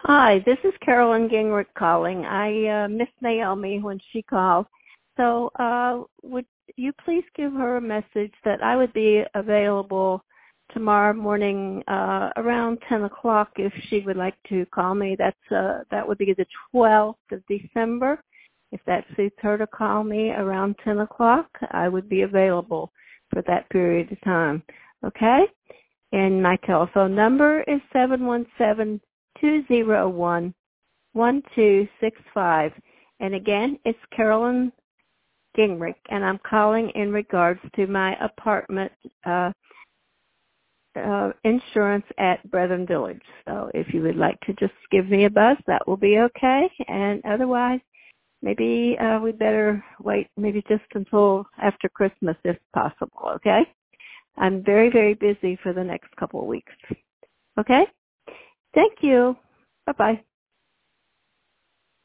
Hi, this is Carolyn Gingrich calling. I missed Naomi when she called. So would you please give her a message that I would be available tomorrow morning around 10 o'clock if she would like to call me. That would be the 12th of December. If that suits her to call me around 10 o'clock, I would be available for that period of time. Okay? And my telephone number is 717-201-1265. And again, it's Carolyn Gingrich, and I'm calling in regards to my apartment insurance at Brethren Village. So if you would like to just give me a buzz, that will be okay. And otherwise, maybe we better wait maybe just until after Christmas if possible, okay? I'm very, very busy for the next couple of weeks. Okay? Thank you. Bye-bye.